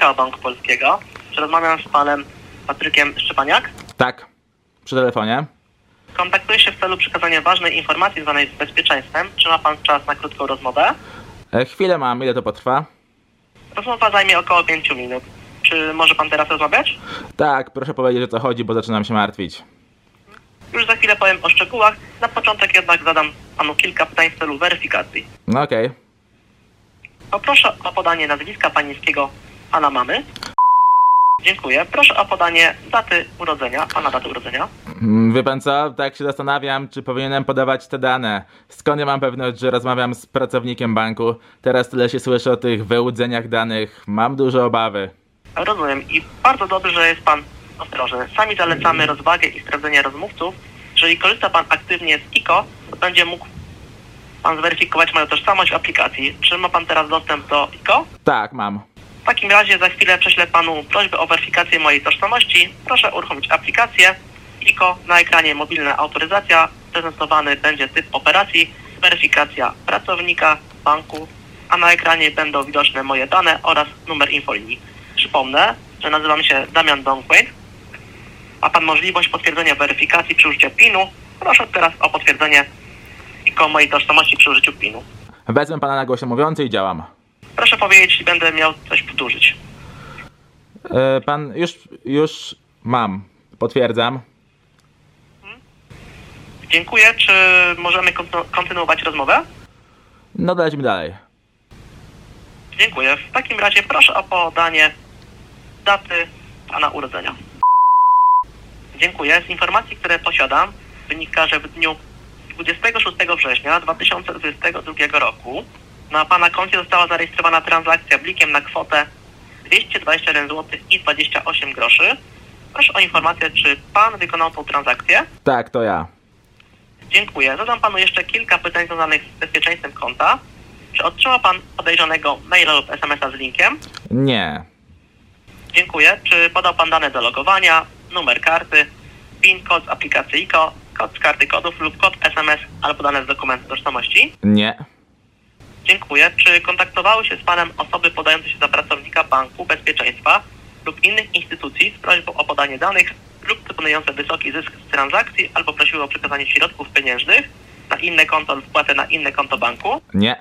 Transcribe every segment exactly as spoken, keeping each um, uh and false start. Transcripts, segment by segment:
K Banku Polskiego. Czy rozmawiam z panem Patrykiem Szczepaniak? Tak, przy telefonie. Kontaktuję się w celu przekazania ważnej informacji zwanej z bezpieczeństwem. Czy ma pan czas na krótką rozmowę? E, chwilę mam, ile to potrwa? Rozmowa zajmie około pięciu minut. Czy może pan teraz rozmawiać? Tak, proszę powiedzieć, o co chodzi, bo zaczynam się martwić. Już za chwilę powiem o szczegółach. Na początek jednak zadam panu kilka pytań w celu weryfikacji. No okej. Okay. Poproszę o podanie nazwiska panieńskiego pana mamy. Dziękuję. Proszę o podanie daty urodzenia, pana daty urodzenia. Wie pan co, tak się zastanawiam, czy powinienem podawać te dane. Skąd ja mam pewność, że rozmawiam z pracownikiem banku? Teraz tyle się słyszy o tych wyłudzeniach danych. Mam duże obawy. Rozumiem i bardzo dobrze, że jest pan ostrożny. Sami zalecamy rozwagę i sprawdzenie rozmówców. Jeżeli korzysta pan aktywnie z I K O, to będzie mógł pan zweryfikować moją tożsamość w aplikacji. Czy ma pan teraz dostęp do I K O? Tak, mam. W takim razie za chwilę prześlę panu prośbę o weryfikację mojej tożsamości. Proszę uruchomić aplikację I K O. Na ekranie mobilna autoryzacja. Prezentowany będzie typ operacji, weryfikacja pracownika banku, a na ekranie będą widoczne moje dane oraz numer infolinii. Przypomnę, że nazywam się Damian Donquaid. Ma pan możliwość potwierdzenia weryfikacji przy użyciu pinu. Proszę teraz o potwierdzenie I K O mojej tożsamości przy użyciu pinu. Wezmę pana na głośno mówiący i działam. Proszę powiedzieć, jeśli będę miał coś powtórzyć. E, pan, już, już mam. Potwierdzam. Dziękuję. Czy możemy kontynuować rozmowę? No dajmy dalej. Dziękuję. W takim razie proszę o podanie daty pana urodzenia. Dziękuję. Z informacji, które posiadam, wynika, że w dniu dwudziestego szóstego września dwa tysiące dwudziestego drugiego roku na pana koncie została zarejestrowana transakcja blikiem na kwotę dwieście dwadzieścia jeden złotych i dwadzieścia osiem groszy. Proszę o informację, czy pan wykonał tą transakcję? Tak, to ja. Dziękuję. Zadam panu jeszcze kilka pytań związanych z bezpieczeństwem konta. Czy otrzymał pan podejrzanego maila lub es em es a z linkiem? Nie. Dziękuję. Czy podał pan dane do logowania, numer karty, PIN, kod z aplikacji I K O, kod z karty kodów lub kod es em es albo dane z dokumentu tożsamości? Nie. Dziękuję. Czy kontaktowały się z panem osoby podające się za pracownika banku, bezpieczeństwa lub innych instytucji z prośbą o podanie danych lub proponujące wysoki zysk z transakcji albo prosiły o przekazanie środków pieniężnych na inne konto lub wpłatę na inne konto banku? Nie.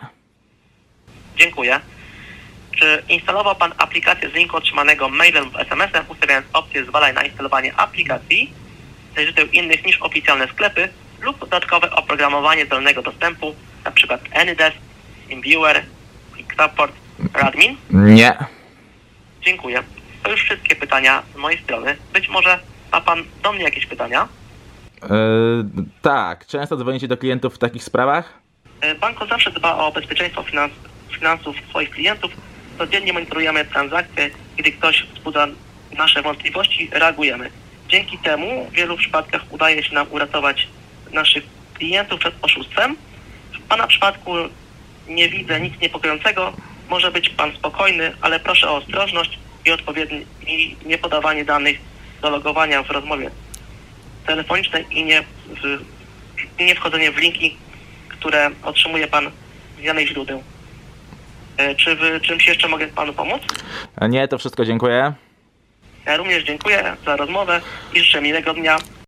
Dziękuję. Czy instalował pan aplikację z linku otrzymanego mailem lub es em es em, ustawiając opcję zwalaj na instalowanie aplikacji ze źródeł innych niż oficjalne sklepy lub dodatkowe oprogramowanie zdalnego dostępu, np. AnyDesk, TeamViewer, Quick Support, Radmin? Nie. Dziękuję. To już wszystkie pytania z mojej strony. Być może ma pan do mnie jakieś pytania? Yy, tak. Często dzwonicie do klientów w takich sprawach? Banko zawsze dba o bezpieczeństwo finans finansów swoich klientów. Codziennie monitorujemy transakcje. Gdy ktoś wzbudza nasze wątpliwości, reagujemy. Dzięki temu w wielu przypadkach udaje się nam uratować naszych klientów przed oszustwem. W pana przypadku nie widzę nic niepokojącego. Może być pan spokojny, ale proszę o ostrożność i odpowiednie i nie podawanie danych do logowania w rozmowie telefonicznej i nie, w, i nie wchodzenie w linki, które otrzymuje pan z danych źródeł. Czy w czymś jeszcze mogę panu pomóc? Nie, to wszystko, dziękuję. Ja również dziękuję za rozmowę i życzę miłego dnia.